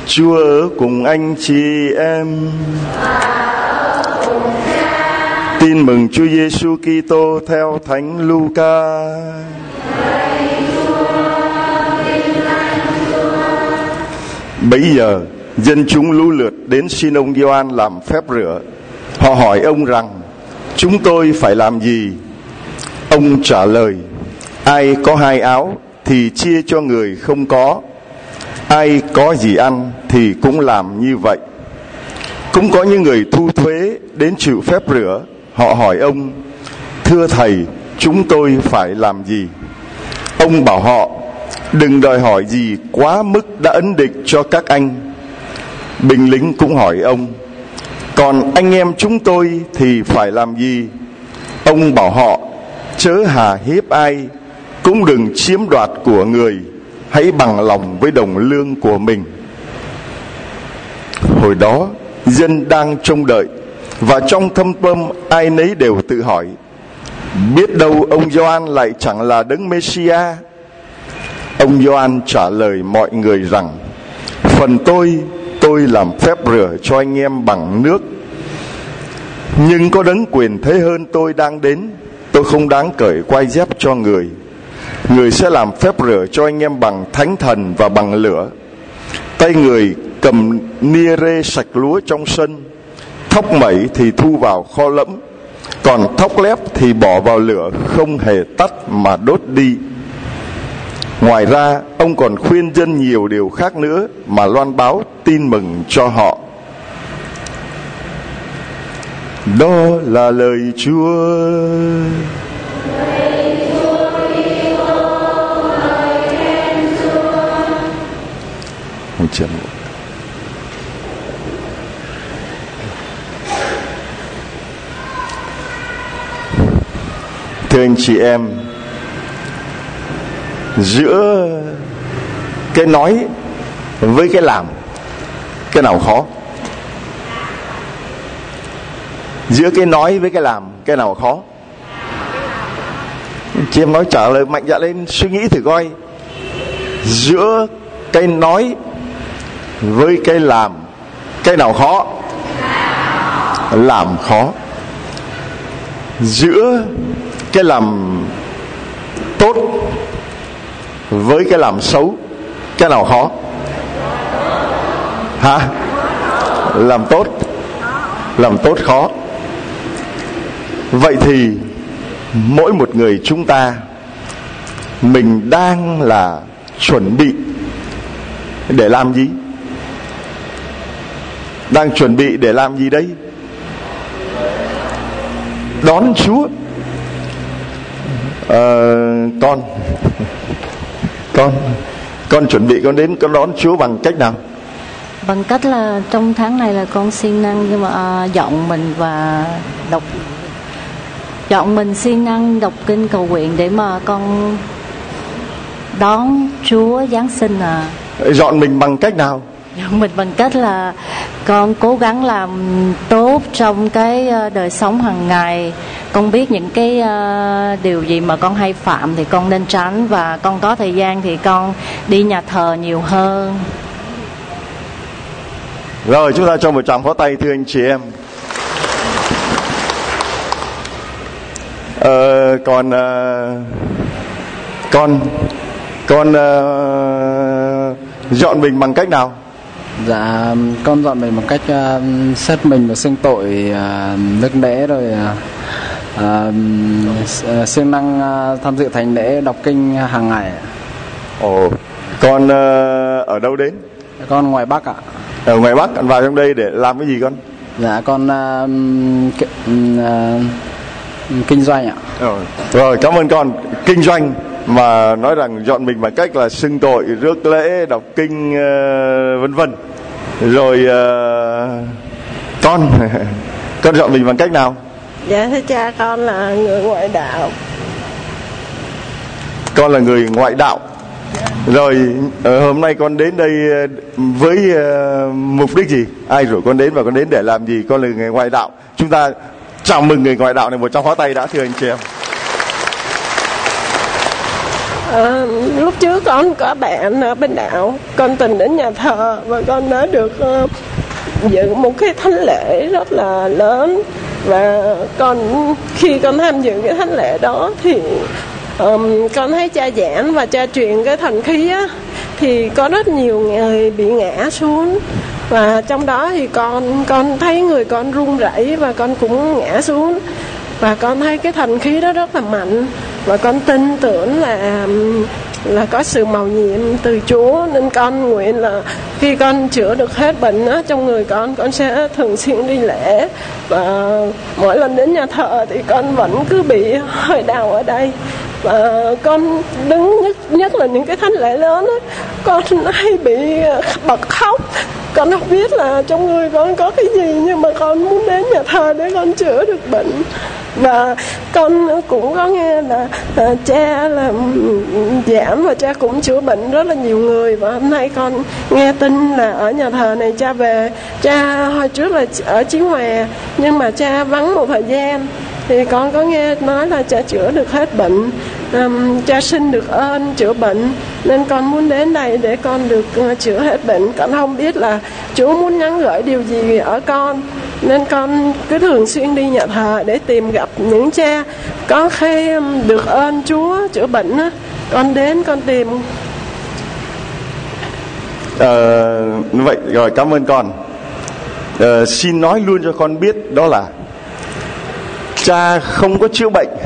Chúa ở cùng anh chị em. Tin mừng Chúa Giêsu Kitô theo Thánh Luca. Bấy giờ dân chúng lũ lượt đến xin ông Gioan làm phép rửa. Họ hỏi ông rằng: chúng tôi phải làm gì? Ông trả lời: ai có 2 áo thì chia cho người không có, ai có gì ăn thì cũng làm như vậy. Cũng có những người thu thuế đến chịu phép rửa. Họ hỏi ông: thưa thầy, chúng tôi phải làm gì? Ông bảo họ: đừng đòi hỏi gì quá mức đã ấn định cho các anh. Binh lính cũng hỏi ông: còn anh em chúng tôi thì phải làm gì? Ông bảo họ: chớ hà hiếp ai, cũng đừng chiếm đoạt của người, hãy bằng lòng với đồng lương của mình. Hồi đó dân đang trông đợi, và trong thâm tâm ai nấy đều tự hỏi: biết đâu ông Gioan lại chẳng là Đấng Mêsia. Ông Gioan trả lời mọi người rằng: phần tôi làm phép rửa cho anh em bằng nước, nhưng có đấng quyền thế hơn tôi đang đến. Tôi không đáng cởi quai dép cho người. Người sẽ làm phép rửa cho anh em bằng Thánh Thần và bằng lửa. Tay người cầm nia rê sạch lúa trong sân, thóc mẩy thì thu vào kho lẫm, còn thóc lép thì bỏ vào lửa không hề tắt mà đốt đi. Ngoài ra ông còn khuyên dân nhiều điều khác nữa mà loan báo tin mừng cho họ. Đó là lời Chúa. Thưa anh chị em, giữa cái nói với cái làm, cái nào khó? Giữa cái nói với cái làm, cái nào khó? Chị em nói trả lời mạnh dạn lên, suy nghĩ thử coi. Giữa cái nói với cái làm, cái nào khó? Làm khó. Giữa cái làm tốt với cái làm xấu, cái nào khó? Hả? Làm tốt khó. Vậy thì mỗi một người chúng ta, mình đang là chuẩn bị để làm gì? Đang chuẩn bị để làm gì đấy? Đón Chúa. Con chuẩn bị con đến con đón Chúa bằng cách nào? Bằng cách là trong tháng này là con siêng năng, nhưng mà dọn mình siêng năng đọc kinh cầu nguyện để mà con đón Chúa Giáng sinh. Dọn mình bằng cách nào? Dọn mình bằng cách là con cố gắng làm tốt trong cái đời sống hàng ngày. Con biết những cái điều gì mà con hay phạm thì con nên tránh, và con có thời gian thì con đi nhà thờ nhiều hơn. Rồi, chúng ta cho một tràng pháo tay thưa anh chị em. Con dọn mình bằng cách nào? Dạ, con dọn mình bằng cách xét mình và xưng tội đức lễ, rồi siêng năng tham dự thánh lễ, đọc kinh hàng ngày. Con ở đâu đến? Con ngoài Bắc ạ. Ở ngoài Bắc, con vào trong đây để làm cái gì con? Dạ, con kinh doanh ạ. Rồi, cảm ơn con. Kinh doanh mà nói rằng dọn mình bằng cách là xưng tội, rước lễ, đọc kinh, vân vân. Rồi con dọn mình bằng cách nào? Dạ thưa cha, con là người ngoại đạo. Con là người ngoại đạo. Rồi hôm nay con đến đây với mục đích gì? Ai rủ con đến và con đến để làm gì? Con là người ngoại đạo. Chúng ta chào mừng người ngoại đạo này một tràng pháo tay đã, thưa anh chị em. Lúc trước con có bạn ở bên đạo, con từng đến nhà thờ và con đã được dự một cái thánh lễ rất là lớn. Và khi con tham dự cái thánh lễ đó thì con thấy cha giảng và cha truyền cái thần khí á, thì có rất nhiều người bị ngã xuống. Và trong đó thì con thấy người con run rẩy và con cũng ngã xuống. Và con thấy cái thần khí đó rất là mạnh. Và con tin tưởng là có sự mầu nhiệm từ Chúa. Nên con nguyện là khi con chữa được hết bệnh á, trong người con sẽ thường xuyên đi lễ. Và mỗi lần đến nhà thờ thì con vẫn cứ bị hơi đau ở đây. Và con đứng nhất là những cái thánh lễ lớn á, con hay bị bật khóc. Con không biết là trong người con có cái gì, nhưng mà con muốn đến nhà thờ để con chữa được bệnh. Và con cũng có nghe là cha là giảng và cha cũng chữa bệnh rất là nhiều người. Và hôm nay con nghe tin là ở nhà thờ này cha về. Cha hồi trước là ở Chí Hòa, nhưng mà cha vắng một thời gian, thì con có nghe nói là cha chữa được hết bệnh. Cha xin được ơn chữa bệnh, nên con muốn đến đây để con được chữa hết bệnh. Con không biết là Chúa muốn nhắn gửi điều gì ở con, nên con cứ thường xuyên đi nhà thờ để tìm gặp những cha có khi được ơn Chúa chữa bệnh á. Con đến con tìm. Vậy rồi, cảm ơn con. Xin nói luôn cho con biết đó là cha không có chữa bệnh.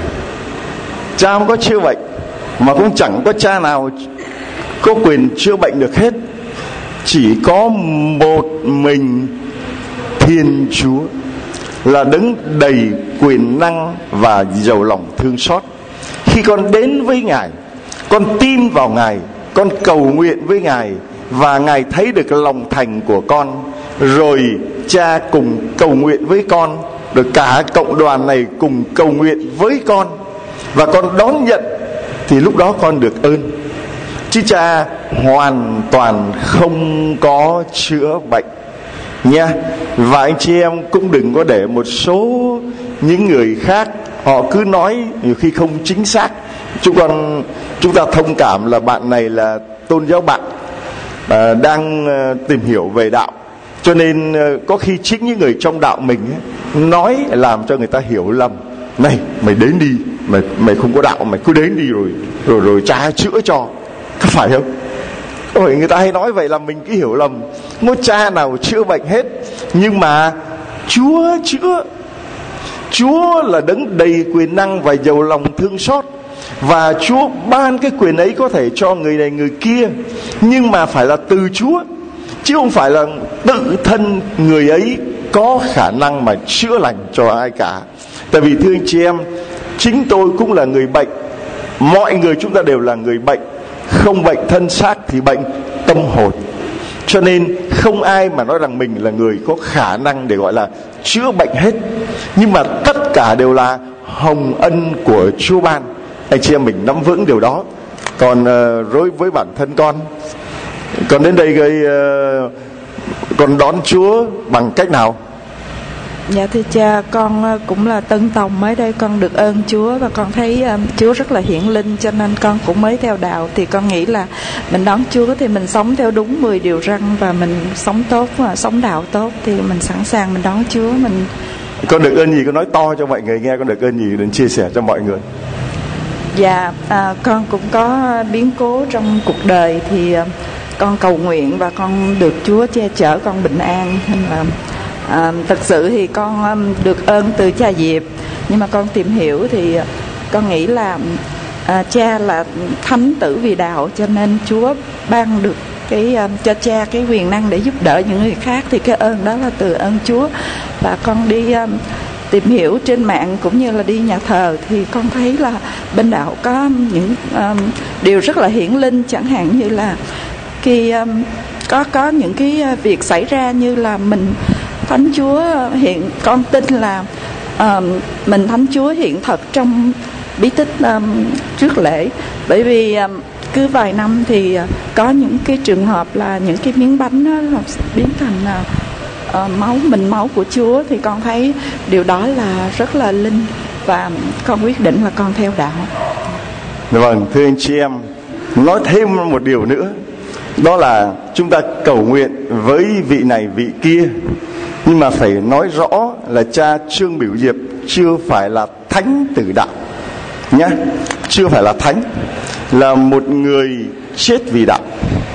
Cha không có chữa bệnh, mà cũng chẳng có cha nào có quyền chữa bệnh được hết. Chỉ có một mình Thiên Chúa là đấng đầy quyền năng và giàu lòng thương xót. Khi con đến với Ngài, con tin vào Ngài, con cầu nguyện với Ngài, và Ngài thấy được lòng thành của con, rồi cha cùng cầu nguyện với con, rồi cả cộng đoàn này cùng cầu nguyện với con, và con đón nhận, thì lúc đó con được ơn. Chứ cha hoàn toàn không có chữa bệnh nha. Và anh chị em cũng đừng có để một số những người khác họ cứ nói nhiều khi không chính xác. Chúng ta thông cảm là bạn này là tôn giáo bạn, đang tìm hiểu về đạo, cho nên có khi chính những người trong đạo mình nói làm cho người ta hiểu lầm. Này, mày đến đi, mày không có đạo, mày cứ đến đi rồi cha chữa cho, có phải không? Ôi, người ta hay nói vậy là mình cứ hiểu lầm. Không có cha nào chữa bệnh hết, nhưng mà Chúa chữa. Chúa là đấng đầy quyền năng và giàu lòng thương xót, và Chúa ban cái quyền ấy có thể cho người này người kia, nhưng mà phải là từ Chúa, chứ không phải là tự thân người ấy có khả năng mà chữa lành cho ai cả. Tại vì thưa anh chị em, chính tôi cũng là người bệnh. Mọi người chúng ta đều là người bệnh. Không bệnh thân xác thì bệnh tâm hồn. Cho nên không ai mà nói rằng mình là người có khả năng để gọi là chữa bệnh hết. Nhưng mà tất cả đều là hồng ân của Chúa ban. Anh chị em mình nắm vững điều đó. Còn đối với bản thân con đến đây con đón Chúa bằng cách nào? Dạ thưa cha, con cũng là tân tòng mới đây, con được ơn Chúa và con thấy Chúa rất là hiển linh, cho nên con cũng mới theo đạo. Thì con nghĩ là mình đón Chúa thì mình sống theo đúng 10 điều răn, và mình sống tốt và sống đạo tốt thì mình sẵn sàng mình đón Chúa. Con được ơn gì? Con nói to cho mọi người nghe, con được ơn gì đến chia sẻ cho mọi người. Dạ, con cũng có biến cố trong cuộc đời, thì con cầu nguyện và con được Chúa che chở con bình an. Nên là thật sự thì con được ơn từ cha Diệp, nhưng mà con tìm hiểu thì con nghĩ là cha là thánh tử vì đạo, cho nên Chúa ban được cho cha cái quyền năng để giúp đỡ những người khác, thì cái ơn đó là từ ơn Chúa. Và con đi tìm hiểu trên mạng cũng như là đi nhà thờ, thì con thấy là bên đạo có những điều rất là hiển linh, chẳng hạn như là khi có những cái việc xảy ra như là mình Thánh Chúa hiện, con tin là mình Thánh Chúa hiện thật trong bí tích trước lễ. Bởi vì cứ vài năm thì có những cái trường hợp là những cái miếng bánh đó biến thành máu của Chúa, thì con thấy điều đó là rất là linh, và con quyết định là con theo đạo. Vâng, thưa anh chị em, nói thêm một điều nữa, đó là chúng ta cầu nguyện với vị này vị kia, nhưng mà phải nói rõ là cha Trương Biểu Diệp chưa phải là thánh tử đạo nhé, chưa phải là thánh, là một người chết vì đạo.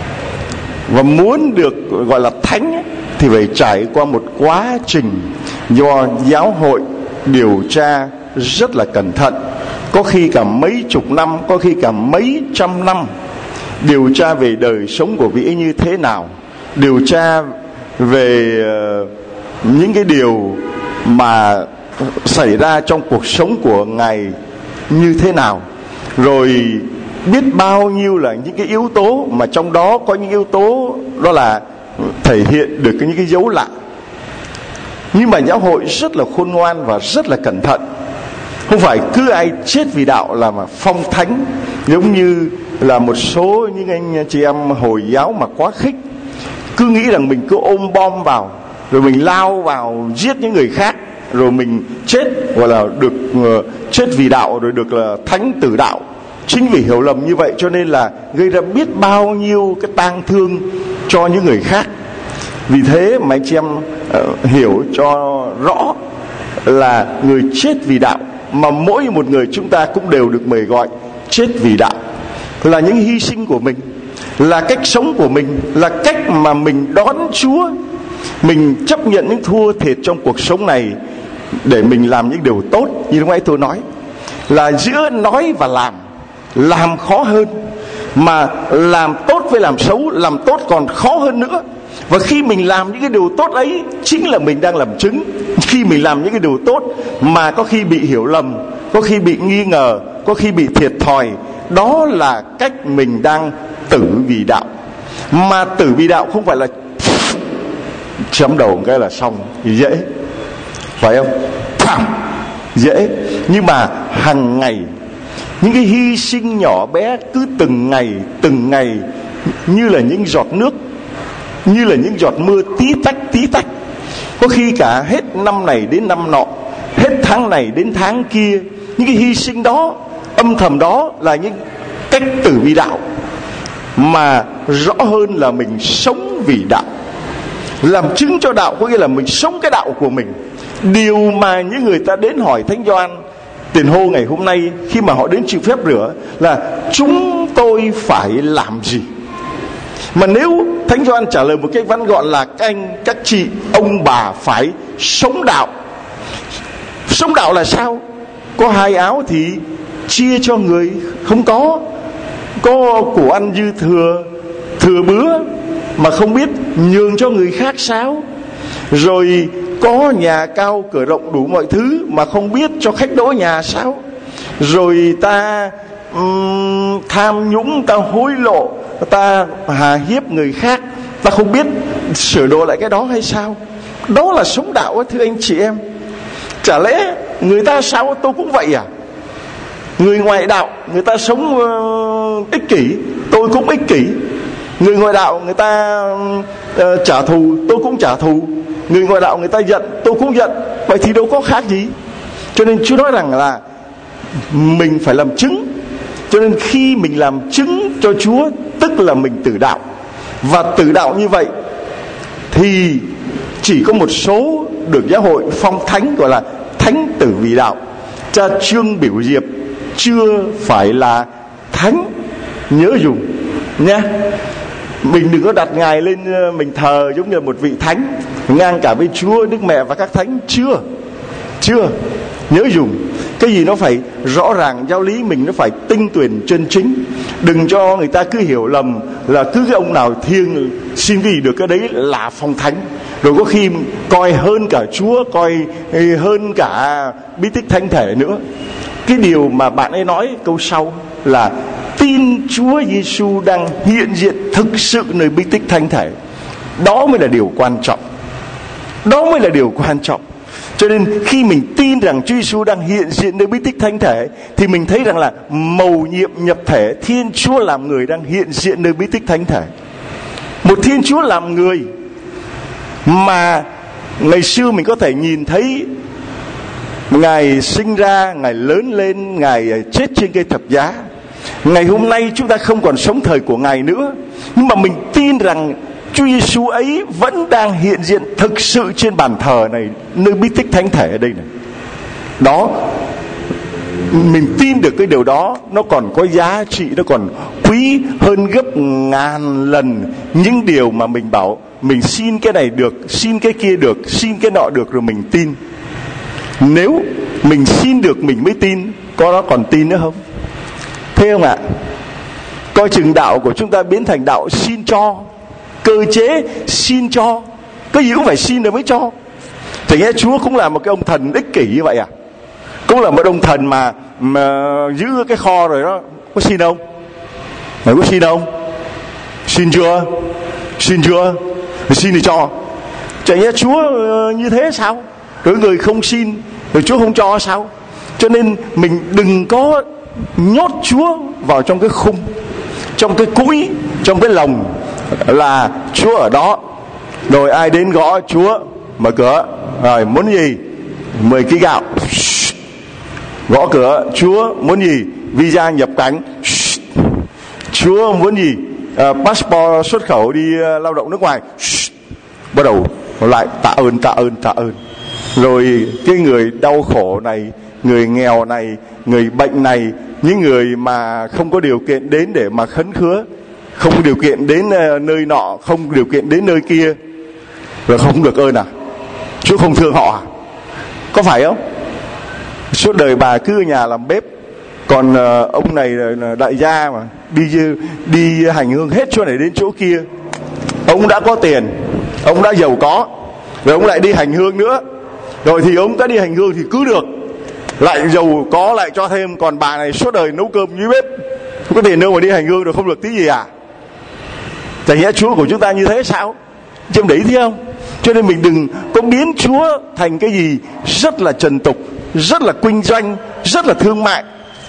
Và muốn được gọi là thánh thì phải trải qua một quá trình do giáo hội điều tra rất là cẩn thận, có khi cả mấy chục năm, có khi cả mấy trăm năm, điều tra về đời sống của vị ấy như thế nào, điều tra về những cái điều mà xảy ra trong cuộc sống của Ngài như thế nào, rồi biết bao nhiêu là những cái yếu tố, mà trong đó có những yếu tố đó là thể hiện được những cái dấu lạ. Nhưng mà giáo hội rất là khôn ngoan và rất là cẩn thận, không phải cứ ai chết vì đạo là mà phong thánh, giống như là một số những anh chị em Hồi giáo mà quá khích, cứ nghĩ rằng mình cứ ôm bom vào, rồi mình lao vào giết những người khác, rồi mình chết, gọi là được chết vì đạo, rồi được là thánh tử đạo. Chính vì hiểu lầm như vậy cho nên là gây ra biết bao nhiêu cái tang thương cho những người khác. Vì thế mà anh chị em hiểu cho rõ là người chết vì đạo, mà mỗi một người chúng ta cũng đều được mời gọi chết vì đạo, là những hy sinh của mình, là cách sống của mình, là cách mà mình đón Chúa. Mình chấp nhận những thua thiệt trong cuộc sống này để mình làm những điều tốt. Như lúc nãy tôi nói là giữa nói và làm khó hơn, mà làm tốt với làm xấu, làm tốt còn khó hơn nữa. Và khi mình làm những cái điều tốt ấy, chính là mình đang làm chứng. Khi mình làm những cái điều tốt mà có khi bị hiểu lầm, có khi bị nghi ngờ, có khi bị thiệt thòi, đó là cách mình đang tử vì đạo. Mà tử vì đạo không phải là chấm đầu một cái là xong thì dễ, phải không? Dễ. Nhưng mà hàng ngày những cái hy sinh nhỏ bé, cứ từng ngày như là những giọt nước, như là những giọt mưa tí tách. Có khi cả hết năm này đến năm nọ, hết tháng này đến tháng kia. Những cái hy sinh đó, âm thầm đó là những cách tử vì đạo. Mà rõ hơn là mình sống vì đạo, làm chứng cho đạo, có nghĩa là mình sống cái đạo của mình. Điều mà những người ta đến hỏi Thánh Gioan Tiền Hô ngày hôm nay, khi mà họ đến chịu phép rửa, là chúng tôi phải làm gì? Mà nếu Thánh Gioan trả lời một cách ngắn gọn là các anh, các chị, ông bà phải sống đạo. Sống đạo là sao? Có 2 áo thì chia cho người không có của ăn dư thừa bữa mà không biết nhường cho người khác sao? Rồi có nhà cao cửa rộng đủ mọi thứ mà không biết cho khách đỗ nhà sao? Rồi ta tham nhũng, ta hối lộ, ta hà hiếp người khác, ta không biết sửa đổi lại cái đó hay sao? Đó là sống đạo á, thưa anh chị em. Chả lẽ người ta sao tôi cũng vậy à? Người ngoại đạo người ta sống ích kỷ, tôi cũng ích kỷ. Người ngoại đạo người ta trả thù, tôi cũng trả thù. Người ngoại đạo người ta giận, tôi cũng giận. Vậy thì đâu có khác gì. Cho nên Chúa nói rằng là mình phải làm chứng. Cho nên khi mình làm chứng cho Chúa, tức là mình tử đạo. Và tử đạo như vậy thì chỉ có một số được giáo hội phong thánh, gọi là thánh tử vì đạo. Cha Trương Biểu Diệp chưa phải là thánh, nhớ dùng nha. Mình đừng có đặt Ngài lên mình thờ giống như một vị thánh ngang cả với Chúa, Đức Mẹ và các thánh. Chưa. Nhớ dùng. Cái gì nó phải rõ ràng, giáo lý mình nó phải tinh tuyền chân chính. Đừng cho người ta cứ hiểu lầm là cứ cái ông nào thiêng xin cái gì được cái đấy là phong thánh. Rồi có khi coi hơn cả Chúa, coi hơn cả bí tích thánh thể nữa. Cái điều mà bạn ấy nói câu sau là tin Chúa Giêsu đang hiện diện thực sự nơi bí tích thánh thể. Đó mới là điều quan trọng. Đó mới là điều quan trọng. Cho nên khi mình tin rằng Chúa Giêsu đang hiện diện nơi bí tích thánh thể, thì mình thấy rằng là mầu nhiệm nhập thể, Thiên Chúa làm người đang hiện diện nơi bí tích thánh thể. Một Thiên Chúa làm người mà ngày xưa mình có thể nhìn thấy Ngài sinh ra, Ngài lớn lên, Ngài chết trên cây thập giá. Ngày hôm nay chúng ta không còn sống thời của Ngài nữa, nhưng mà mình tin rằng Chúa Giêsu ấy vẫn đang hiện diện thực sự trên bàn thờ này, nơi bí tích thánh thể ở đây này. Đó, mình tin được cái điều đó, nó còn có giá trị, nó còn quý hơn gấp ngàn lần những điều mà mình bảo mình xin cái này được, xin cái kia được, xin cái nọ được rồi mình tin. Nếu mình xin được mình mới tin, có đó còn tin nữa không? Thấy không ạ? Coi chừng đạo của chúng ta biến thành đạo xin cho, cơ chế xin cho, cái gì cũng phải xin rồi mới cho. Thì nghe Chúa cũng là một cái ông thần ích kỷ như vậy à? Cũng là một ông thần mà giữ cái kho rồi đó, có xin không? Mày có xin không? Xin chưa? Xin chưa? Xin thì cho. Chẳng nhẽ Chúa như thế sao? Rồi người không xin rồi Chúa không cho sao? Cho nên mình đừng có nhốt Chúa vào trong cái khung, trong cái cũi, trong cái lồng là Chúa ở đó, rồi ai đến gõ Chúa mở cửa, rồi muốn gì? 10 kg gạo. Gõ cửa, Chúa muốn gì? Visa nhập cảnh. Chúa muốn gì? Passport xuất khẩu đi lao động nước ngoài. Bắt đầu lại tạ ơn. Rồi cái người đau khổ này, người nghèo này, người bệnh này, những người mà không có điều kiện đến để mà khấn khứa, không có điều kiện đến nơi nọ, không có điều kiện đến nơi kia, rồi không được ơn à? Chúa không thương họ à? Có phải không? Suốt đời bà cứ ở nhà làm bếp, còn ông này là đại gia mà đi hành hương hết chỗ này đến chỗ kia. Ông đã có tiền, ông đã giàu có, rồi ông lại đi hành hương nữa, rồi thì ông đã đi hành hương thì cứ được, lại giàu có lại cho thêm. Còn bà này suốt đời nấu cơm dưới bếp, không có tiền đâu mà đi hành hương rồi không được tí gì à? Chẳng nhẽ Chúa của chúng ta như thế sao? Chứ đấy thấy không? Cho nên mình đừng có biến Chúa thành cái gì rất là trần tục, rất là kinh doanh, rất là thương mại.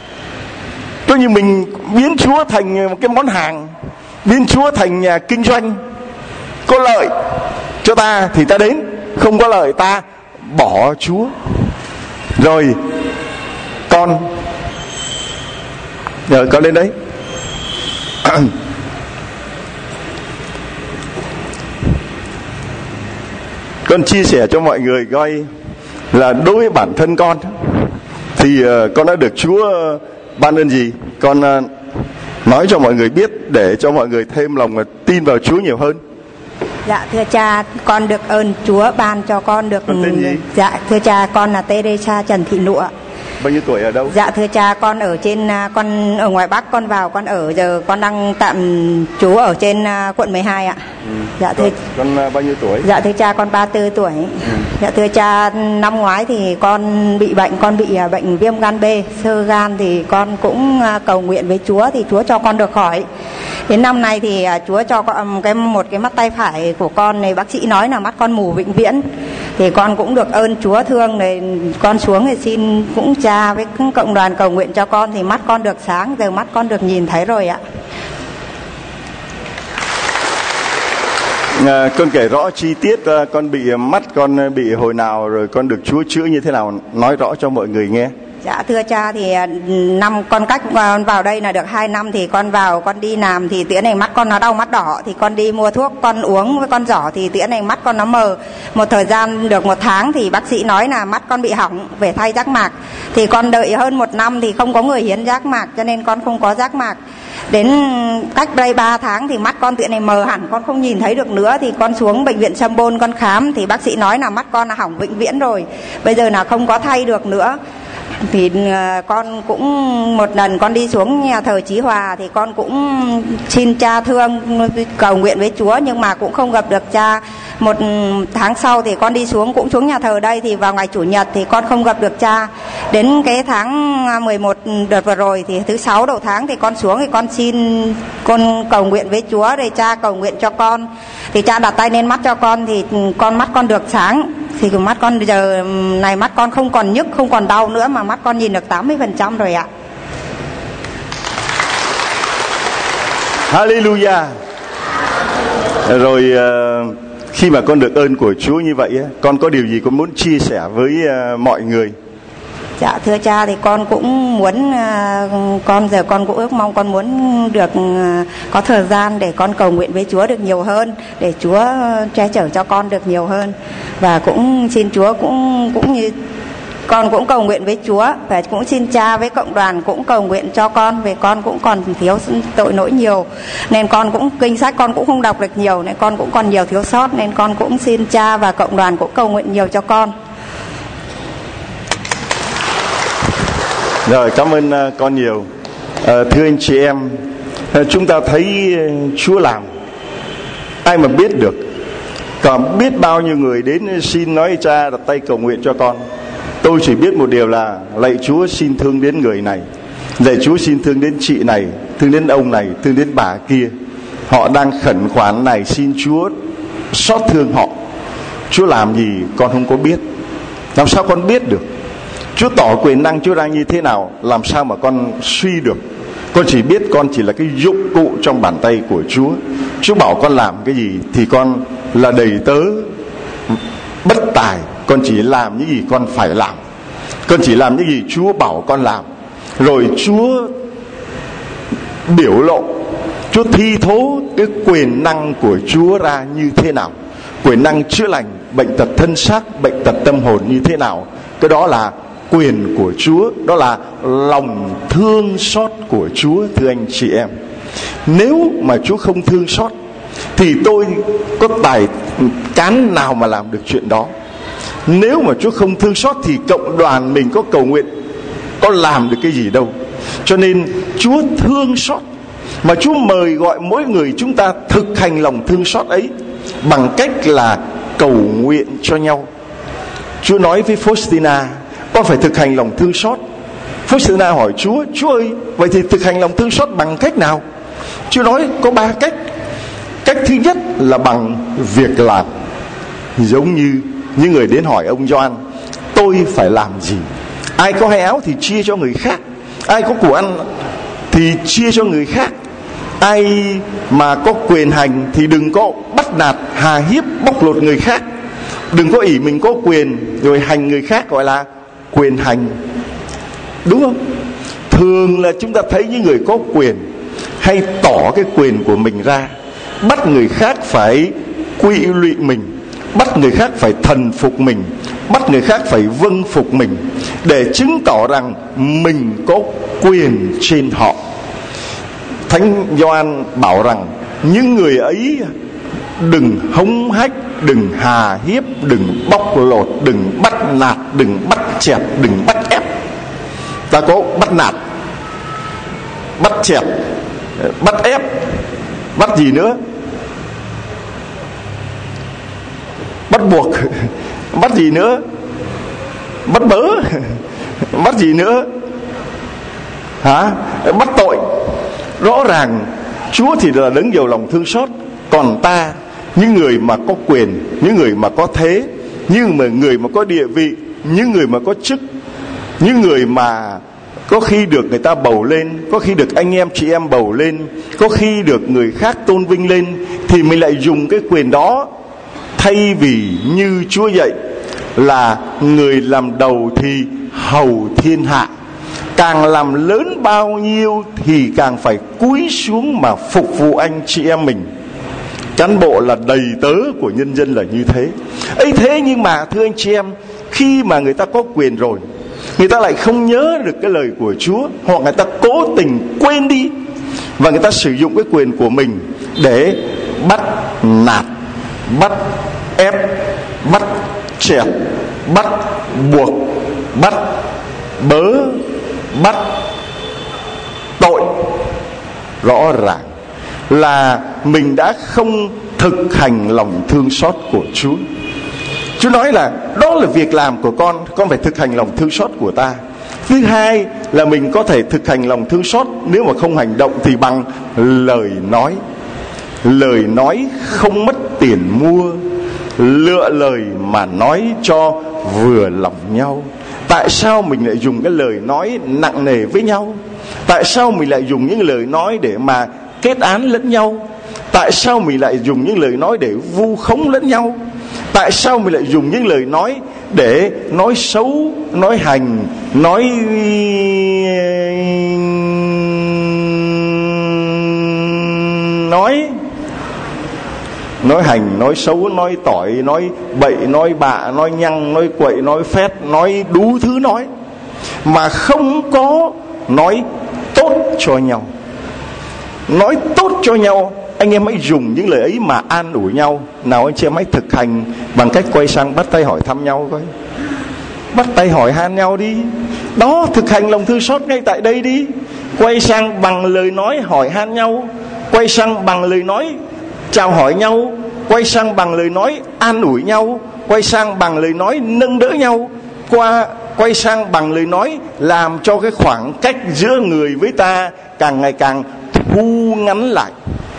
Cho như mình biến Chúa thành một cái món hàng, biến Chúa thành nhà kinh doanh. Có lợi cho ta thì ta đến, không có lợi ta bỏ Chúa. Rồi con lên đấy. Con chia sẻ cho mọi người coi là đối với bản thân con thì con đã được Chúa ban ơn gì. Con nói cho mọi người biết để cho mọi người thêm lòng và tin vào Chúa nhiều hơn. Dạ thưa cha, con được ơn Chúa ban cho con được. Con tên gì? Dạ thưa cha, con là Teresa Trần Thị Nụa. Bao nhiêu tuổi, ở đâu? Dạ thưa cha, con ở trên, con ở ngoài Bắc, con vào con ở, giờ con đang tạm trú ở trên quận 12 ạ. Dạ thưa. Con bao nhiêu tuổi? Dạ thưa cha, con 34 tuổi. Dạ thưa cha, năm ngoái thì con bị bệnh, con bị bệnh viêm gan B, xơ gan, thì con cũng cầu nguyện với Chúa thì Chúa cho con được khỏi. Đến năm nay thì Chúa cho con một cái mắt tay phải của con này, bác sĩ nói là mắt con mù vĩnh viễn. Thì con cũng được ơn Chúa thương này, con xuống thì xin cũng cha với cộng đoàn cầu nguyện cho con thì mắt con được sáng, giờ mắt con được nhìn thấy rồi ạ. Con kể rõ chi tiết con bị mắt con bị hồi nào, rồi con được Chúa chữa như thế nào, nói rõ cho mọi người nghe. Dạ thưa cha, thì năm con cách vào đây là được 2 năm thì con vào con đi làm thì tía này mắt con nó đau mắt đỏ, thì con đi mua thuốc con uống với con giỏ thì tía này mắt con nó mờ. Một thời gian được 1 tháng thì bác sĩ nói là mắt con bị hỏng, về thay giác mạc. Thì con đợi hơn 1 năm thì không có người hiến giác mạc cho nên con không có giác mạc. Đến cách đây 3 tháng thì mắt con tía này mờ hẳn, con không nhìn thấy được nữa. Thì con xuống bệnh viện Sâm Bôn con khám thì bác sĩ nói là mắt con là hỏng vĩnh viễn rồi, bây giờ là không có thay được nữa. Thì con cũng một lần con đi xuống nhà thờ Chí Hòa thì con cũng xin cha thương cầu nguyện với Chúa nhưng mà cũng không gặp được cha. 1 tháng sau thì con đi xuống cũng xuống nhà thờ đây thì vào ngày Chủ nhật thì con không gặp được cha. Đến cái tháng 11 đợt vừa rồi thì thứ 6 đầu tháng thì con xuống thì con xin con cầu nguyện với Chúa để cha cầu nguyện cho con. Thì cha đặt tay lên mắt cho con thì mắt con được sáng. Thì mắt con giờ này mắt con không còn nhức, không còn đau nữa mà mắt con nhìn được 80% rồi ạ. Hallelujah. Rồi khi mà con được ơn của Chúa như vậy, con có điều gì con muốn chia sẻ với mọi người? Dạ thưa cha, thì con cũng muốn, con cũng ước mong con muốn được có thời gian để con cầu nguyện với Chúa được nhiều hơn, để Chúa che chở cho con được nhiều hơn. Và cũng xin Chúa cũng như con cũng cầu nguyện với Chúa, và cũng xin cha với cộng đoàn cũng cầu nguyện cho con, vì con cũng còn thiếu tội lỗi nhiều, nên con cũng kinh sách con cũng không đọc được nhiều, nên con cũng còn nhiều thiếu sót, nên con cũng xin cha và cộng đoàn cũng cầu nguyện nhiều cho con. Rồi, cảm ơn con nhiều. Thưa anh chị em, chúng ta thấy Chúa làm, ai mà biết được. Còn biết bao nhiêu người đến xin nói cha đặt tay cầu nguyện cho con. Tôi chỉ biết một điều là lạy Chúa xin thương đến người này, lạy Chúa xin thương đến chị này, thương đến ông này, thương đến bà kia. Họ đang khẩn khoản này, xin Chúa xót thương họ. Chúa làm gì con không có biết. Làm sao con biết được? Chúa tỏ quyền năng Chúa đang như thế nào, làm sao mà con suy được? Con chỉ biết con chỉ là cái dụng cụ trong bàn tay của Chúa. Chúa bảo con làm cái gì thì con là đầy tớ bất tài. Con chỉ làm những gì con phải làm. Con chỉ làm những gì Chúa bảo con làm. Rồi Chúa biểu lộ, Chúa thi thố cái quyền năng của Chúa ra như thế nào. Quyền năng chữa lành bệnh tật thân xác, bệnh tật tâm hồn như thế nào. Cái đó là quyền của Chúa, đó là lòng thương xót của Chúa. Thưa anh chị em, nếu mà Chúa không thương xót thì tôi có tài cán nào mà làm được chuyện đó. Nếu mà Chúa không thương xót thì cộng đoàn mình có cầu nguyện, có làm được cái gì đâu. Cho nên Chúa thương xót, mà Chúa mời gọi mỗi người chúng ta thực hành lòng thương xót ấy bằng cách là cầu nguyện cho nhau. Chúa nói với Faustina, con phải thực hành lòng thương xót. Faustina hỏi Chúa, Chúa ơi, vậy thì thực hành lòng thương xót bằng cách nào? Chúa nói có 3 cách. Cách thứ nhất là bằng việc làm. Giống như những người đến hỏi ông Gioan, tôi phải làm gì? Ai có hai áo thì chia cho người khác, ai có củ ăn thì chia cho người khác. Ai mà có quyền hành thì đừng có bắt nạt, hà hiếp, bóc lột người khác. Đừng có ỷ mình có quyền rồi hành người khác, gọi là quyền hành. Đúng không? Thường là chúng ta thấy những người có quyền hay tỏ cái quyền của mình ra, bắt người khác phải quy lụy mình, bắt người khác phải thần phục mình, bắt người khác phải vâng phục mình, để chứng tỏ rằng mình có quyền trên họ. Thánh Gioan bảo rằng những người ấy đừng hống hách, đừng hà hiếp, đừng bóc lột, đừng bắt nạt, đừng bắt chẹt, đừng bắt ép. Ta có bắt nạt, bắt chẹt, bắt ép, bắt gì nữa? Bắt buộc, bắt gì nữa? Bắt bớ, bắt gì nữa? Hả? Bắt tội. Rõ ràng Chúa thì là đấng giàu lòng thương xót, còn ta, những người mà có quyền, những người mà có thế, những người mà có địa vị, những người mà có chức, những người mà có khi được người ta bầu lên, có khi được anh em chị em bầu lên, có khi được người khác tôn vinh lên, thì mình lại dùng cái quyền đó, thay vì như Chúa dạy là người làm đầu thì hầu thiên hạ. Càng làm lớn bao nhiêu thì càng phải cúi xuống mà phục vụ anh chị em mình. Cán bộ là đầy tớ của nhân dân là như thế. ấy thế nhưng mà thưa anh chị em, khi mà người ta có quyền rồi, người ta lại không nhớ được cái lời của Chúa, hoặc người ta cố tình quên đi, và người ta sử dụng cái quyền của mình để bắt nạt, bắt ép, bắt chẹt, bắt buộc, bắt bớ, bắt tội. Rõ ràng là mình đã không thực hành lòng thương xót của Chúa. Chúa nói là đó là việc làm của con phải thực hành lòng thương xót của ta. Thứ hai là mình có thể thực hành lòng thương xót, nếu mà không hành động thì bằng lời nói. Lời nói không mất tiền mua, lựa lời mà nói cho vừa lòng nhau. Tại sao mình lại dùng cái lời nói nặng nề với nhau? Tại sao mình lại dùng những lời nói để mà kết án lẫn nhau? Tại sao mình lại dùng những lời nói để vu khống lẫn nhau? Tại sao mình lại dùng những lời nói để nói xấu, nói hành, nói hành, nói xấu, nói tỏi, nói bậy, nói bạ, nói nhăng, nói quậy, nói phét, nói đủ thứ nói, mà không có nói tốt cho nhau. Nói tốt cho nhau, anh em hãy dùng những lời ấy mà an ủi nhau. Nào anh chị em hãy thực hành bằng cách quay sang bắt tay hỏi thăm nhau coi, bắt tay hỏi han nhau đi. Đó, thực hành lòng thương xót ngay tại đây đi. Quay sang bằng lời nói hỏi han nhau, quay sang bằng lời nói chào hỏi nhau, quay sang bằng lời nói an ủi nhau, quay sang bằng lời nói nâng đỡ nhau, quay sang bằng lời nói làm cho cái khoảng cách giữa người với ta càng ngày càng thu ngắn lại.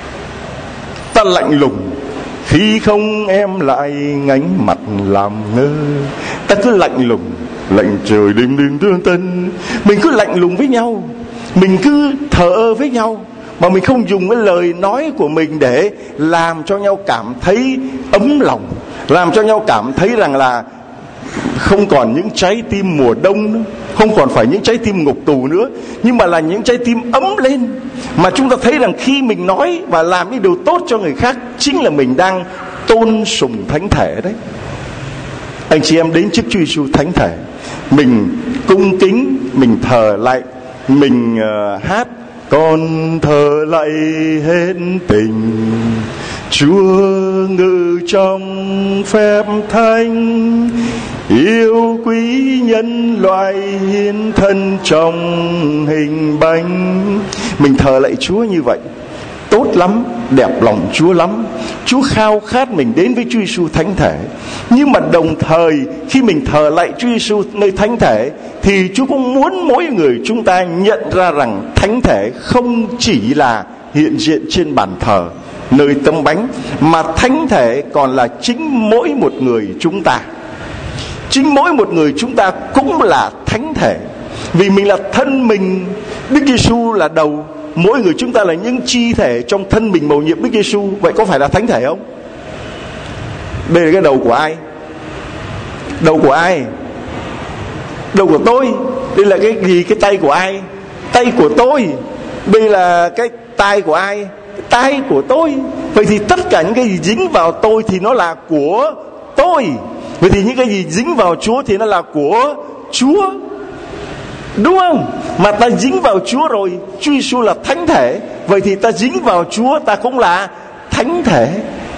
Ta lạnh lùng khi không em lại ngánh mặt làm ngơ. Ta cứ lạnh lùng, lạnh trời đêm đêm tương tân. Mình cứ lạnh lùng với nhau, mình cứ thờ ơ với nhau, mà mình không dùng cái lời nói của mình để làm cho nhau cảm thấy ấm lòng, làm cho nhau cảm thấy rằng là không còn những trái tim mùa đông nữa, không còn phải những trái tim ngục tù nữa, nhưng mà là những trái tim ấm lên. Mà chúng ta thấy rằng khi mình nói và làm những điều tốt cho người khác, chính là mình đang tôn sùng thánh thể đấy. Anh chị em đến trước Chúa Giêsu thánh thể, mình cung kính, mình thờ lạy, mình hát con thờ lạy hết tình, Chúa ngự trong phép thánh, yêu quý nhân loại hiến thân trong hình bánh. Mình thờ lạy Chúa như vậy, tốt lắm, đẹp lòng Chúa lắm. Chúa khao khát mình đến với Chúa Giêsu thánh thể. Nhưng mà đồng thời khi mình thờ lạy Chúa Giêsu nơi thánh thể, thì Chúa cũng muốn mỗi người chúng ta nhận ra rằng thánh thể không chỉ là hiện diện trên bàn thờ, nơi tấm bánh, mà thánh thể còn là chính mỗi một người chúng ta. Chính mỗi một người chúng ta cũng là thánh thể, vì mình là thân mình, Đức Giêsu là đầu, mỗi người chúng ta là những chi thể trong thân mình mầu nhiệm Đức Giêsu. Vậy có phải là thánh thể không? Đây là cái đầu của ai? Đầu của ai? Đầu của tôi. Đây là cái gì? Cái tay của ai? Tay của tôi. Đây là cái tai của ai? Tai của tôi. Vậy thì tất cả những cái gì dính vào tôi thì nó là của tôi. Vậy thì những cái gì dính vào Chúa thì nó là của Chúa, đúng không? Mà ta dính vào Chúa rồi, Chúa Giêsu là thánh thể, vậy thì ta dính vào Chúa, ta cũng là thánh thể.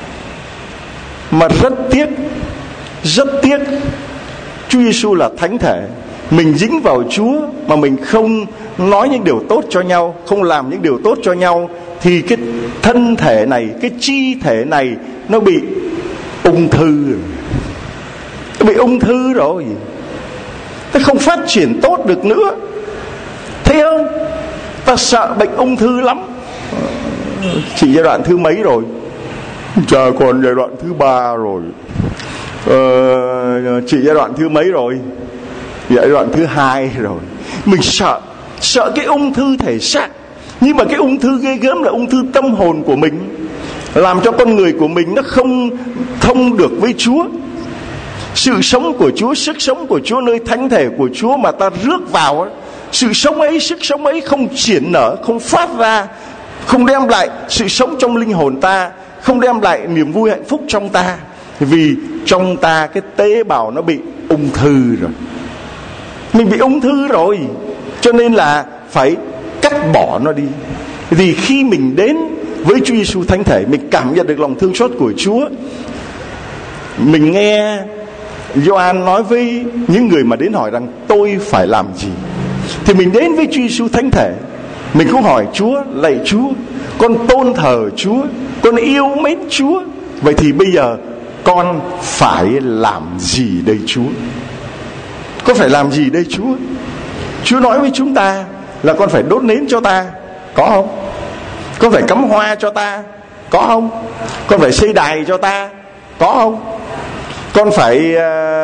Mà rất tiếc, Chúa Giêsu là thánh thể, mình dính vào Chúa mà mình không nói những điều tốt cho nhau, không làm những điều tốt cho nhau, thì cái thân thể này, cái chi thể này nó bị ung thư rồi. Nó bị ung thư rồi, nó không phát triển tốt được nữa. Thấy không? Ta sợ bệnh ung thư lắm. Chị giai đoạn thứ mấy rồi? Cha còn giai đoạn thứ 3 rồi. Chị giai đoạn thứ mấy rồi? Giai đoạn thứ 2 rồi. Mình sợ cái ung thư thể xác. Nhưng mà cái ung thư ghê gớm là ung thư tâm hồn của mình, làm cho con người của mình nó không thông được với Chúa. Sự sống của Chúa, sức sống của Chúa nơi thánh thể của Chúa mà ta rước vào, sự sống ấy, sức sống ấy không triển nở, không phát ra, không đem lại sự sống trong linh hồn ta, không đem lại niềm vui hạnh phúc trong ta. Vì trong ta cái tế bào nó bị ung thư rồi. Mình bị ung thư rồi, cho nên là phải cắt bỏ nó đi. Vì khi mình đến với Chúa Giêsu thánh thể, mình cảm nhận được lòng thương xót của Chúa. Mình nghe Gioan nói với những người mà đến hỏi rằng tôi phải làm gì, thì mình đến với Chúa Giêsu thánh thể, mình cũng hỏi Chúa, lạy Chúa, con tôn thờ Chúa, con yêu mến Chúa, vậy thì bây giờ con phải làm gì đây Chúa? Con phải làm gì đây Chúa? Chúa nói với chúng ta là con phải đốt nến cho ta, có không? Con phải cắm hoa cho ta, có không? Con phải xây đài cho ta, có không? Con phải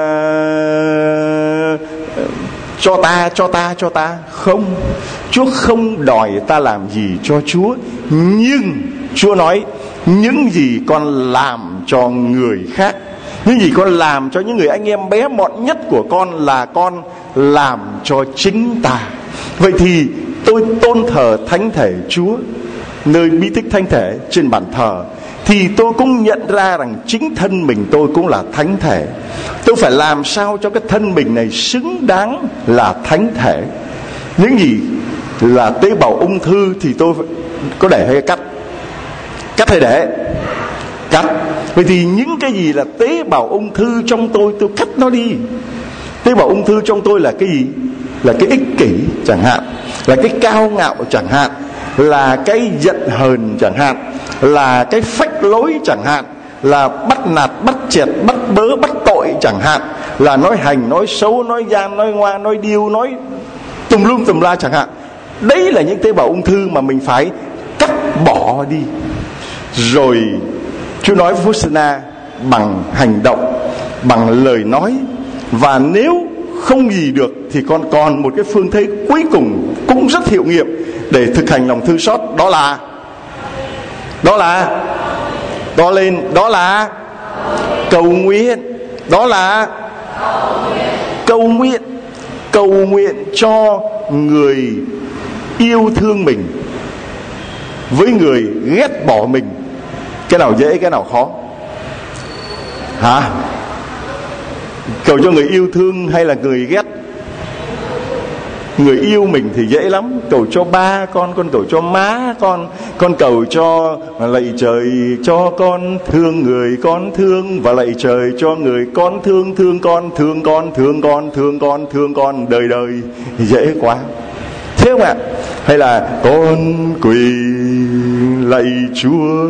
cho ta không. Chúa không đòi ta làm gì cho Chúa, nhưng Chúa nói những gì con làm cho người khác Những gì con làm cho những người anh em bé mọn nhất của con là con làm cho chính ta. Vậy thì tôi tôn thờ thánh thể Chúa nơi bí tích thánh thể trên bàn thờ, thì tôi cũng nhận ra rằng chính thân mình tôi cũng là thánh thể. Tôi phải làm sao cho cái thân mình này xứng đáng là thánh thể. Những gì là tế bào ung thư thì tôi có để hay cắt? Cắt hay để? Cắt. Vậy thì những cái gì là tế bào ung thư trong tôi cắt nó đi. Tế bào ung thư trong tôi là cái gì? Là cái ích kỷ chẳng hạn, là cái cao ngạo chẳng hạn, là cái giận hờn chẳng hạn, là cái phách lối chẳng hạn, là bắt nạt, bắt chẹt, bắt bớ, bắt tội chẳng hạn, là nói hành, nói xấu, nói gian, nói ngoa, nói điêu, nói tùm lum tùm la chẳng hạn. Đấy là những tế bào ung thư mà mình phải cắt bỏ đi. Rồi Chúa nói với Faustina bằng hành động, bằng lời nói. Và nếu không gì được thì con còn một cái phương thế cuối cùng cũng rất hiệu nghiệm để thực hành lòng thương xót. Đó là to lên, đó là cầu nguyện. Đó là cầu nguyện cho người yêu thương mình với người ghét bỏ mình. Cái nào dễ, cái nào khó? Hả? Cầu cho người yêu thương hay là người ghét? Người yêu mình thì dễ lắm. Cầu cho ba con cầu cho má con cầu cho lạy trời cho con thương người con thương, và lạy trời cho người con thương thương con, thương con, thương con, thương con, thương con đời đời. Dễ quá, thế không ạ? Hay là con quỳ lạy Chúa,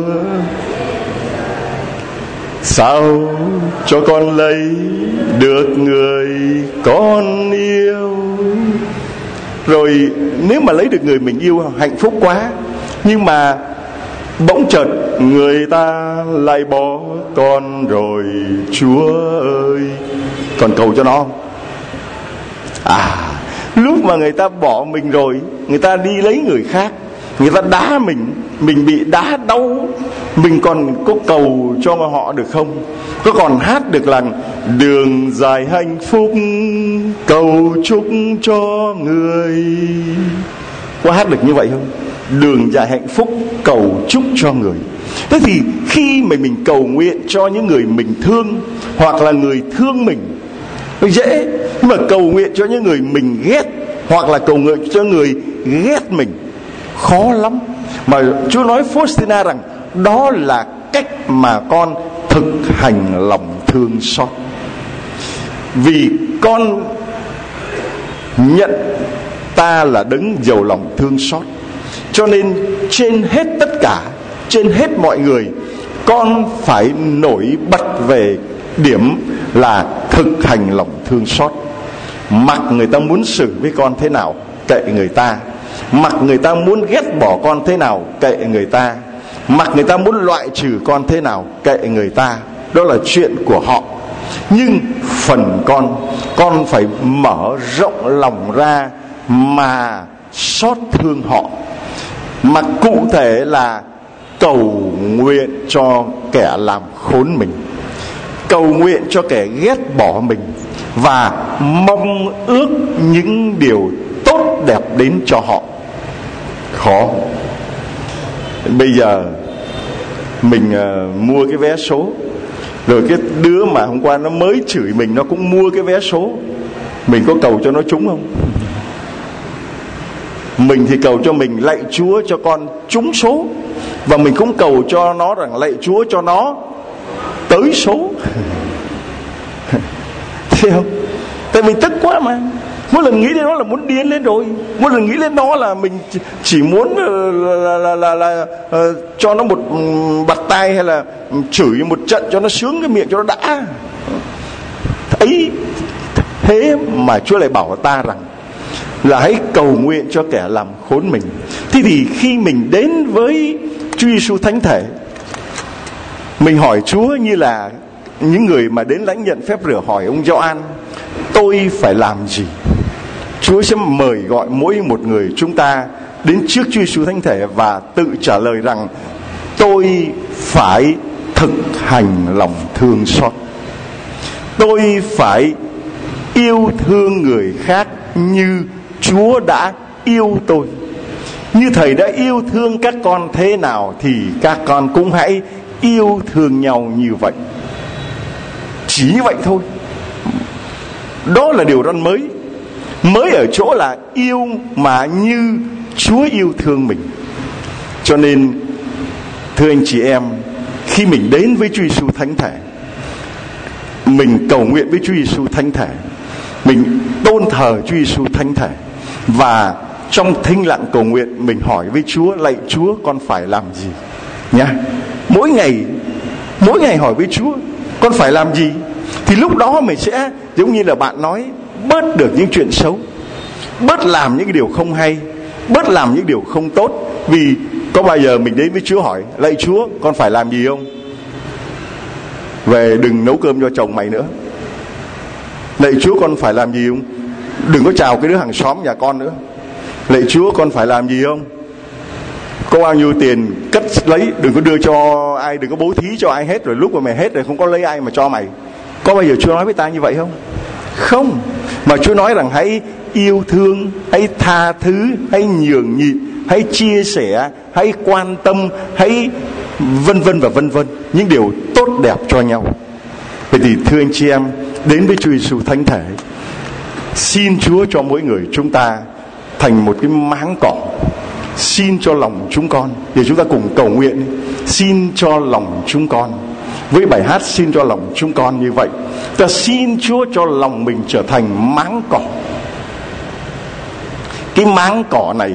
sao cho con lấy được người con yêu. Rồi nếu mà lấy được người mình yêu hạnh phúc quá, nhưng mà bỗng chợt người ta lại bỏ con rồi, Chúa ơi, còn cầu cho nó không? Lúc mà người ta bỏ mình rồi, người ta đi lấy người khác, người ta đá mình bị đá đau, mình còn có cầu cho họ được không? Có còn hát được là đường dài hạnh phúc cầu chúc cho người? Có hát được như vậy không? Đường dài hạnh phúc cầu chúc cho người. Thế thì khi mà mình cầu nguyện cho những người mình thương, hoặc là người thương mình, dễ. Nhưng mà cầu nguyện cho những người mình ghét, hoặc là cầu nguyện cho người ghét mình, khó lắm. Mà Chúa nói Faustina rằng đó là cách mà con thực hành lòng thương xót. Vì con nhận ta là đấng giàu lòng thương xót, cho nên trên hết tất cả, trên hết mọi người, con phải nổi bật về điểm là thực hành lòng thương xót. Mặc người ta muốn xử với con thế nào, kệ người ta. Mặc người ta muốn ghét bỏ con thế nào, kệ người ta. Mặc người ta muốn loại trừ con thế nào, kệ người ta. Đó là chuyện của họ. Nhưng phần con phải mở rộng lòng ra mà xót thương họ. Mà cụ thể là cầu nguyện cho kẻ làm khốn mình, cầu nguyện cho kẻ ghét bỏ mình, và mong ước những điều tốt đẹp đến cho họ. Khó. Bây giờ mình mua cái vé số, rồi cái đứa mà hôm qua nó mới chửi mình, nó cũng mua cái vé số. Mình có cầu cho nó trúng không? Mình thì cầu cho mình lạy Chúa cho con trúng số, và mình cũng cầu cho nó rằng lạy Chúa cho nó tới số. Thấy không? Tại mình tức quá mà. Mỗi lần nghĩ đến nó là muốn điên lên rồi. Mỗi lần nghĩ đến nó là mình chỉ muốn là cho nó một bạt tay, hay là chửi một trận cho nó sướng cái miệng cho nó đã. Ấy thế mà Chúa lại bảo ta rằng là hãy cầu nguyện cho kẻ làm khốn mình. Thế thì khi mình đến với Chúa Giêsu thánh thể, mình hỏi Chúa như là những người mà đến lãnh nhận phép rửa hỏi ông Gioan, tôi phải làm gì? Chúa sẽ mời gọi mỗi một người chúng ta đến trước Chúa Giêsu thánh thể và tự trả lời rằng tôi phải thực hành lòng thương xót. tôi phải yêu thương người khác như Chúa đã yêu tôi. Như Thầy đã yêu thương các con thế nào thì các con cũng hãy yêu thương nhau như vậy. Chỉ vậy thôi. Đó là điều răn mới. Mới ở chỗ là yêu mà như Chúa yêu thương mình. Cho nên thưa anh chị em, khi mình đến với Chúa Giêsu thánh thể, mình cầu nguyện với Chúa Giêsu thánh thể, mình tôn thờ Chúa Giêsu thánh thể, và trong thinh lặng cầu nguyện mình hỏi với Chúa: lạy Chúa, con phải làm gì nhá. Mỗi ngày hỏi với Chúa con phải làm gì, thì lúc đó mình sẽ giống như là bạn nói, bớt được những chuyện xấu, bớt làm những cái điều không hay, bớt làm những điều không tốt. Vì có bao giờ mình đến với Chúa hỏi: lạy Chúa, con phải làm gì không? Về đừng nấu cơm cho chồng mày nữa. Lạy Chúa, con phải làm gì không? Đừng có chào cái đứa hàng xóm nhà con nữa. Lạy Chúa, con phải làm gì không? Có bao nhiêu tiền cất lấy, đừng có đưa cho ai, đừng có bố thí cho ai hết, rồi lúc mà mày hết rồi không có lấy ai mà cho mày. Có bao giờ Chúa nói với ta như vậy không? Không. Mà Chúa nói rằng hãy yêu thương, hãy tha thứ, hãy nhường nhịn, hãy chia sẻ, hãy quan tâm, hãy vân vân và vân vân, những điều tốt đẹp cho nhau. Vậy thì thưa anh chị em, đến với Chúa Giêsu thánh thể, xin Chúa cho mỗi người chúng ta thành một cái máng cỏ. Xin cho lòng chúng con, để chúng ta cùng cầu nguyện: xin cho lòng chúng con. Với bài hát xin cho lòng chúng con như vậy, ta xin Chúa cho lòng mình trở thành máng cỏ. Cái máng cỏ này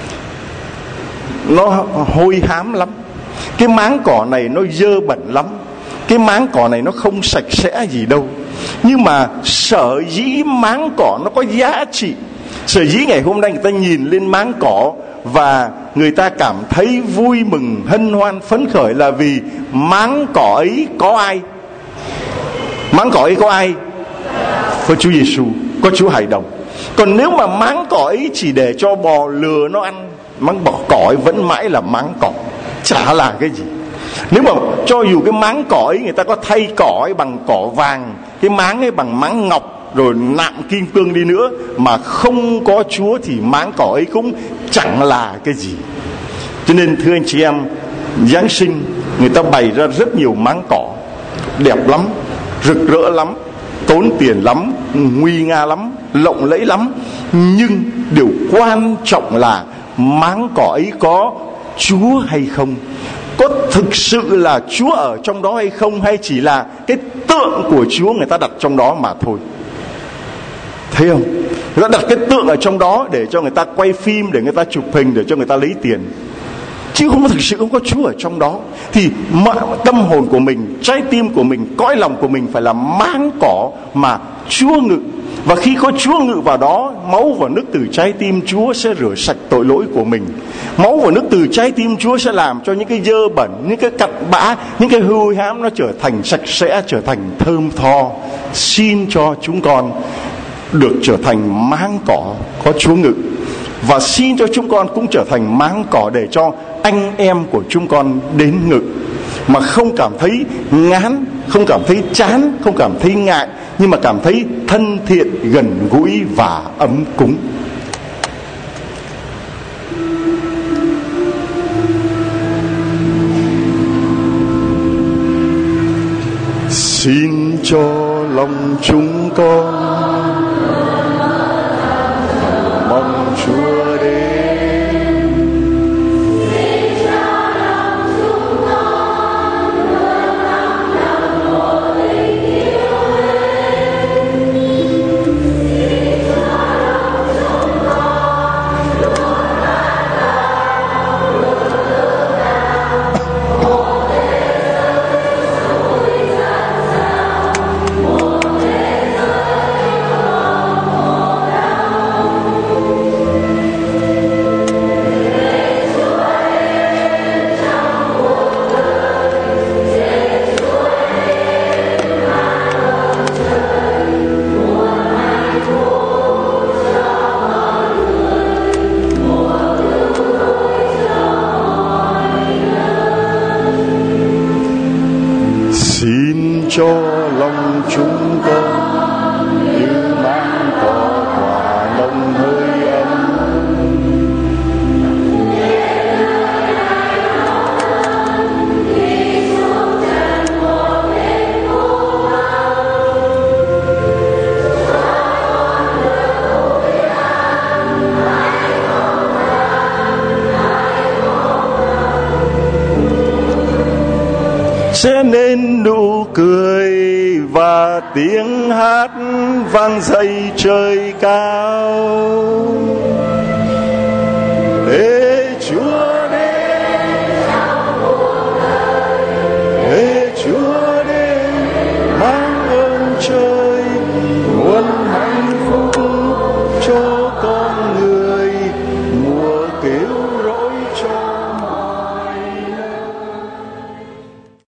nó hôi hám lắm, cái máng cỏ này nó dơ bẩn lắm, cái máng cỏ này nó không sạch sẽ gì đâu. Nhưng mà sở dĩ máng cỏ nó có giá trị, sở dĩ ngày hôm nay người ta nhìn lên máng cỏ và người ta cảm thấy vui mừng, hân hoan, phấn khởi, là vì máng cỏ ấy có ai? Máng cỏ ấy có ai? Có Chúa Giêsu, có Chúa Hài Đồng. Còn nếu mà máng cỏ ấy chỉ để cho bò lừa nó ăn, máng cỏ ấy vẫn mãi là máng cỏ, chả là cái gì. Nếu mà cho dù cái máng cỏ ấy người ta có thay cỏ ấy bằng cỏ vàng, cái máng ấy bằng máng ngọc, rồi nạm kim cương đi nữa, mà không có Chúa thì máng cỏ ấy cũng chẳng là cái gì. Cho nên thưa anh chị em, Giáng sinh người ta bày ra rất nhiều máng cỏ, đẹp lắm, rực rỡ lắm, tốn tiền lắm, nguy nga lắm, lộng lẫy lắm. Nhưng điều quan trọng là máng cỏ ấy có Chúa hay không? Có thực sự là Chúa ở trong đó hay không? Hay chỉ là cái tượng của Chúa người ta đặt trong đó mà thôi? Thấy không? Người ta đặt cái tượng ở trong đó để cho người ta quay phim, để người ta chụp hình, để cho người ta lấy tiền, chứ không thực sự không có Chúa ở trong đó. Thì tâm hồn của mình, trái tim của mình, cõi lòng của mình phải là máng cỏ mà Chúa ngự. Và khi có Chúa ngự vào đó, máu và nước từ trái tim Chúa sẽ rửa sạch tội lỗi của mình. Máu và nước từ trái tim Chúa sẽ làm cho những cái dơ bẩn, những cái cặn bã, những cái hôi hám nó trở thành sạch sẽ, trở thành thơm tho. Xin cho chúng con được trở thành máng cỏ có Chúa ngự, và xin cho chúng con cũng trở thành máng cỏ để cho anh em của chúng con đến ngự, mà không cảm thấy ngán, không cảm thấy chán, không cảm thấy ngại, nhưng mà cảm thấy thân thiện, gần gũi và ấm cúng. Xin cho lòng chúng con mong Chúa đến. Xin cho lòng chúng con luôn thắm đậm một tình yêu đến. Xin cho lòng chúng con luôn khát khao, luôn tự hào một thế giới vui dần dào, một thế giới không khổ đau. Để Chúa đến trong cuộc đời, để Chúa đến mang ơn trời, mùa hạnh phúc cho con người, mùa cứu rỗi cho mọi người. Xin cho lòng chúng con nên nụ cười và tiếng hát vang dậy trời cao.